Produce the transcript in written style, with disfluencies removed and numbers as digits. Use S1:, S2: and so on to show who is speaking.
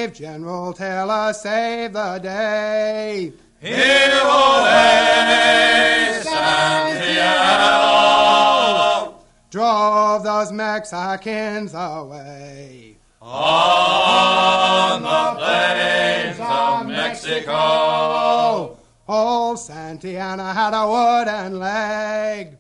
S1: brave General Taylor saved the day.
S2: Hero de Santiago
S1: drove those Mexicans away.
S2: On the plains of Mexico,
S1: old Santa Anna had a wooden leg.